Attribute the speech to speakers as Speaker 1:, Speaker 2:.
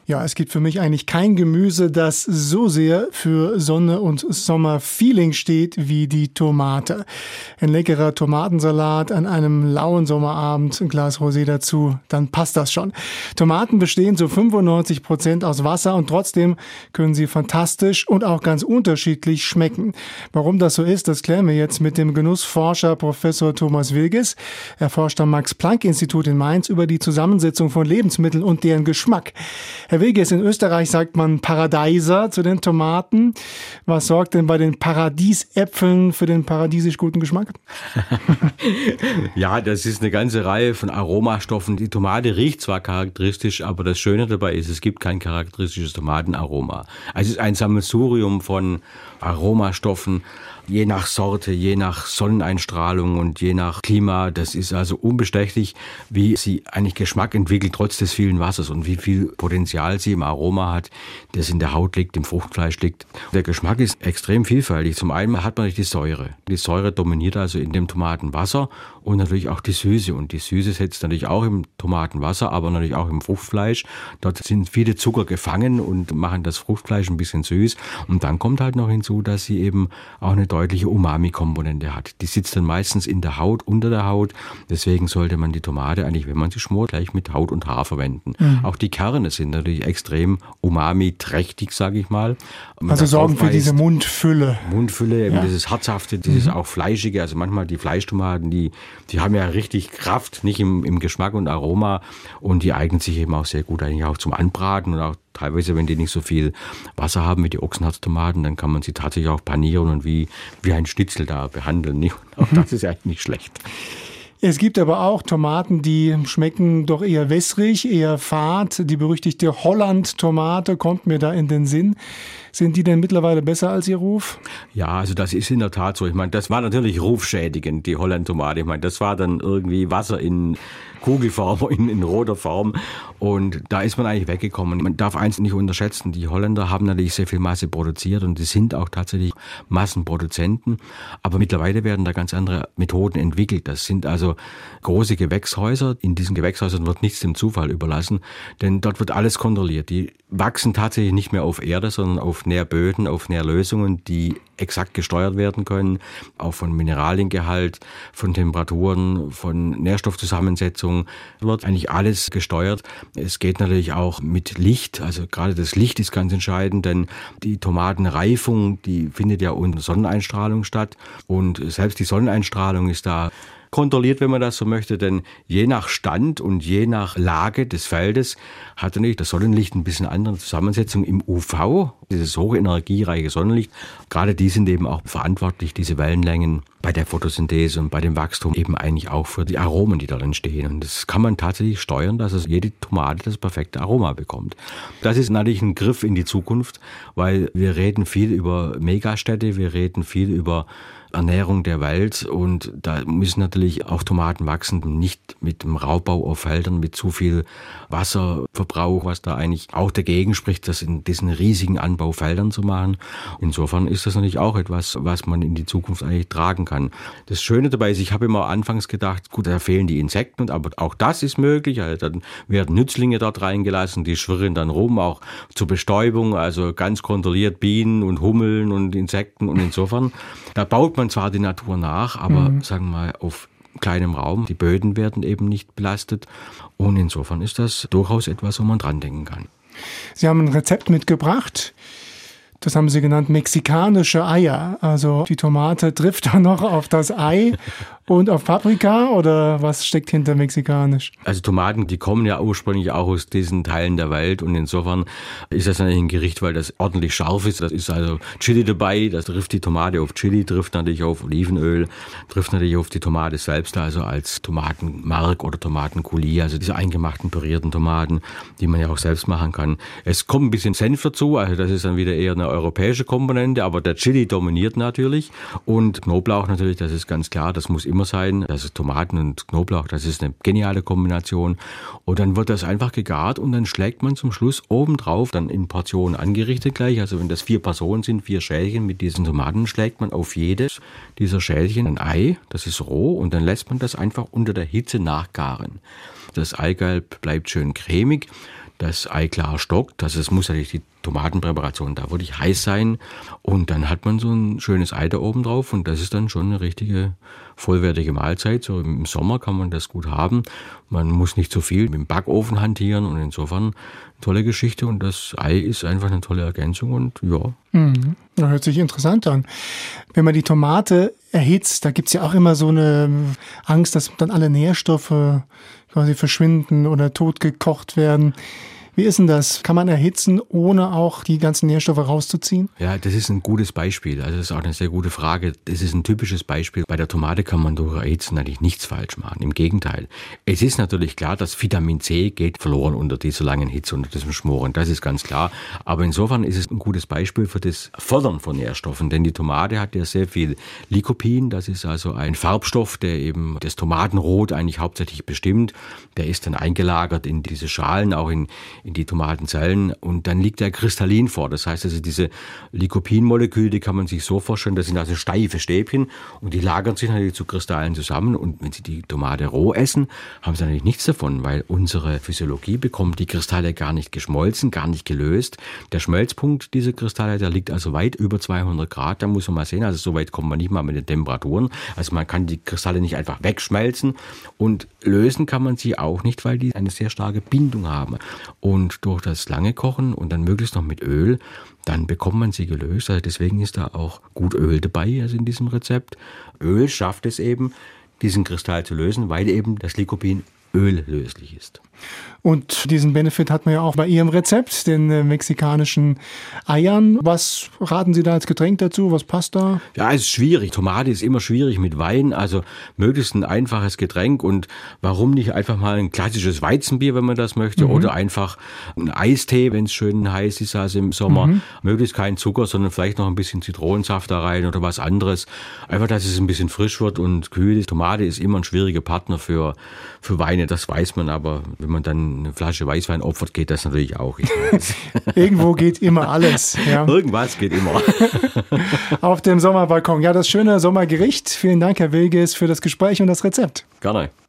Speaker 1: Ja, es gibt für mich eigentlich kein Gemüse, das so sehr für Sonne und Sommerfeeling steht wie die Tomate. Ein leckerer Tomatensalat an einem lauen Sommerabend, ein Glas Rosé dazu, dann passt das schon. Tomaten bestehen zu 95% aus Wasser und trotzdem können sie fantastisch und auch ganz unterschiedlich schmecken. Warum das so ist, das klären wir jetzt mit dem Genussforscher Professor Thomas Wilges. Er forscht am Max-Planck-Institut in Mainz über die Zusammensetzung von Lebensmitteln und deren Geschmack. Herr Wilges, in Österreich sagt man Paradeiser zu den Tomaten. Was sorgt denn bei den Paradiesäpfeln für den paradiesisch guten Geschmack?
Speaker 2: Ja, das ist eine ganze Reihe von Aromastoffen. Die Tomate riecht zwar charakteristisch, aber das Schöne dabei ist, es gibt kein charakteristisches Tomatenaroma. Also es ist ein Sammelsurium von Aromastoffen, je nach Sorte, je nach Sonneneinstrahlung und je nach Klima. Das ist also unbestechlich, wie sie eigentlich Geschmack entwickelt, trotz des vielen Wassers und wie viel Potenzial sie im Aroma hat, das in der Haut liegt, im Fruchtfleisch liegt. Der Geschmack ist extrem vielfältig. Zum einen hat man die Säure. Die Säure dominiert also in dem Tomatenwasser und natürlich auch die Süße. Und die Süße sitzt natürlich auch im Tomatenwasser, aber natürlich auch im Fruchtfleisch. Dort sind viele Zucker gefangen und machen das Fruchtfleisch ein bisschen süß. Und dann kommt halt noch hinzu, dass sie eben auch eine deutliche Umami-Komponente hat. Die sitzt dann meistens in der Haut, unter der Haut. Deswegen sollte man die Tomate eigentlich, wenn man sie schmort, gleich mit Haut und Haar verwenden. Auch die Kerne sind natürlich extrem umami-trächtig, sage ich mal.
Speaker 1: Also sorgen für diese Mundfülle.
Speaker 2: Mundfülle, eben dieses Herzhafte, dieses auch Fleischige. Also manchmal die Fleischtomaten, die haben ja richtig Kraft, nicht im Geschmack und Aroma. Und die eignen sich eben auch sehr gut eigentlich auch zum Anbraten und auch teilweise, wenn die nicht so viel Wasser haben wie die Ochsenherztomaten, dann kann man sie tatsächlich auch panieren und wie ein Schnitzel da behandeln. Auch das ist ja eigentlich nicht schlecht.
Speaker 1: Es gibt aber auch Tomaten, die schmecken doch eher wässrig, eher fad. Die berüchtigte Holland-Tomate kommt mir da in den Sinn. Sind die denn mittlerweile besser als ihr Ruf?
Speaker 2: Ja, also das ist in der Tat so. Ich meine, das war natürlich rufschädigend, die Holland-Tomate. Ich meine, das war dann irgendwie Wasser in Kugelform, in roter Form. Und da ist man eigentlich weggekommen. Man darf eins nicht unterschätzen. Die Holländer haben natürlich sehr viel Masse produziert und die sind auch tatsächlich Massenproduzenten. Aber mittlerweile werden da ganz andere Methoden entwickelt. Das sind also große Gewächshäuser. In diesen Gewächshäusern wird nichts dem Zufall überlassen, denn dort wird alles kontrolliert. Die wachsen tatsächlich nicht mehr auf Erde, sondern auf Nährböden, auf Nährlösungen, die exakt gesteuert werden können, auch von Mineraliengehalt, von Temperaturen, von Nährstoffzusammensetzung, wird eigentlich alles gesteuert. Es geht natürlich auch mit Licht, also gerade das Licht ist ganz entscheidend, denn die Tomatenreifung, die findet ja unter Sonneneinstrahlung statt und selbst die Sonneneinstrahlung ist da kontrolliert, wenn man das so möchte, denn je nach Stand und je nach Lage des Feldes hat natürlich das Sonnenlicht ein bisschen andere Zusammensetzung im UV, dieses hohe energiereiche Sonnenlicht. Gerade die sind eben auch verantwortlich, diese Wellenlängen bei der Photosynthese und bei dem Wachstum eben eigentlich auch für die Aromen, die dort entstehen. Und das kann man tatsächlich steuern, dass es jede Tomate das perfekte Aroma bekommt. Das ist natürlich ein Griff in die Zukunft, weil wir reden viel über Megastädte, wir reden viel über Ernährung der Welt und da müssen natürlich auch Tomaten wachsen, nicht mit dem Raubbau auf Feldern, mit zu viel Wasserverbrauch, was da eigentlich auch dagegen spricht, das in diesen riesigen Anbaufeldern zu machen. Insofern ist das natürlich auch etwas, was man in die Zukunft eigentlich tragen kann. Das Schöne dabei ist, ich habe immer anfangs gedacht, gut, da fehlen die Insekten, aber auch das ist möglich. Also dann werden Nützlinge dort reingelassen, die schwirren dann rum, auch zur Bestäubung, also ganz kontrolliert Bienen und Hummeln und Insekten und insofern, da baut man zwar die Natur nach, aber sagen wir mal auf kleinem Raum. Die Böden werden eben nicht belastet und insofern ist das durchaus etwas, wo man dran denken kann.
Speaker 1: Sie haben ein Rezept mitgebracht. Das haben Sie genannt mexikanische Eier. Also die Tomate trifft da noch auf das Ei und auf Paprika oder was steckt hinter mexikanisch?
Speaker 2: Also Tomaten, die kommen ja ursprünglich auch aus diesen Teilen der Welt und insofern ist das natürlich ein Gericht, weil das ordentlich scharf ist. Das ist also Chili dabei, das trifft die Tomate auf Chili, trifft natürlich auf Olivenöl, trifft natürlich auf die Tomate selbst, also als Tomatenmark oder Tomatencoulis, also diese eingemachten pürierten Tomaten, die man ja auch selbst machen kann. Es kommt ein bisschen Senf dazu, also das ist dann wieder eher eine europäische Komponente, aber der Chili dominiert natürlich und Knoblauch natürlich, das ist ganz klar, das muss immer sein. Das ist Tomaten und Knoblauch, das ist eine geniale Kombination. Und dann wird das einfach gegart und dann schlägt man zum Schluss obendrauf, dann in Portionen angerichtet gleich. Also wenn das 4 Personen sind, 4 Schälchen mit diesen Tomaten, schlägt man auf jedes dieser Schälchen ein Ei, das ist roh und dann lässt man das einfach unter der Hitze nachgaren. Das Eigelb bleibt schön cremig. das Ei klar stockt. Also es muss natürlich die Tomatenpräparation da wirklich heiß sein. Und dann hat man so ein schönes Ei da oben drauf und das ist dann schon eine richtige vollwertige Mahlzeit. So im Sommer kann man das gut haben. Man muss nicht so viel mit dem Backofen hantieren und insofern tolle Geschichte und das Ei ist einfach eine tolle Ergänzung und ja.
Speaker 1: Das hört sich interessant an. Wenn man die Tomate erhitzt, da gibt's ja auch immer so eine Angst, dass dann alle Nährstoffe quasi verschwinden oder totgekocht werden. Wie ist denn das? Kann man erhitzen, ohne auch die ganzen Nährstoffe rauszuziehen?
Speaker 2: Ja, das ist ein gutes Beispiel. Also das ist auch eine sehr gute Frage. Das ist ein typisches Beispiel. Bei der Tomate kann man durch Erhitzen eigentlich nichts falsch machen. Im Gegenteil. Es ist natürlich klar, dass Vitamin C geht verloren unter dieser langen Hitze, unter diesem Schmoren. Das ist ganz klar. Aber insofern ist es ein gutes Beispiel für das Fördern von Nährstoffen. Denn die Tomate hat ja sehr viel Lycopin. Das ist also ein Farbstoff, der eben das Tomatenrot eigentlich hauptsächlich bestimmt. Der ist dann eingelagert in diese Schalen, auch in die Tomatenzellen und dann liegt der kristallin vor. Das heißt also, diese Lycopin-Moleküle, die kann man sich so vorstellen, das sind also steife Stäbchen und die lagern sich natürlich zu Kristallen zusammen und wenn Sie die Tomate roh essen, haben Sie natürlich nichts davon, weil unsere Physiologie bekommt die Kristalle gar nicht geschmolzen, gar nicht gelöst. Der Schmelzpunkt dieser Kristalle, der liegt also weit über 200 Grad, da muss man mal sehen, also so weit kommt man nicht mal mit den Temperaturen. Also man kann die Kristalle nicht einfach wegschmelzen und lösen kann man sie auch nicht, weil die eine sehr starke Bindung haben. Und durch das lange Kochen und dann möglichst noch mit Öl, dann bekommt man sie gelöst. Also deswegen ist da auch gut Öl dabei, also in diesem Rezept. Öl schafft es eben, diesen Kristall zu lösen, weil eben das Lycopin öllöslich ist.
Speaker 1: Und diesen Benefit hat man ja auch bei Ihrem Rezept, den mexikanischen Eiern. Was raten Sie da als Getränk dazu? Was passt da?
Speaker 2: Ja, es ist schwierig. Tomate ist immer schwierig mit Wein, also möglichst ein einfaches Getränk und warum nicht einfach mal ein klassisches Weizenbier, wenn man das möchte, oder einfach ein Eistee, wenn es schön heiß ist, also im Sommer. Möglichst kein Zucker, sondern vielleicht noch ein bisschen Zitronensaft da rein oder was anderes. Einfach, dass es ein bisschen frisch wird und kühl ist. Tomate ist immer ein schwieriger Partner für Weine, das weiß man, aber wenn man dann eine Flasche Weißwein opfert, geht das natürlich auch.
Speaker 1: Irgendwo geht immer alles. Ja.
Speaker 2: Irgendwas geht immer.
Speaker 1: Auf dem Sommerbalkon. Ja, das schöne Sommergericht. Vielen Dank, Herr Wilges, für das Gespräch und das Rezept.
Speaker 2: Gerne.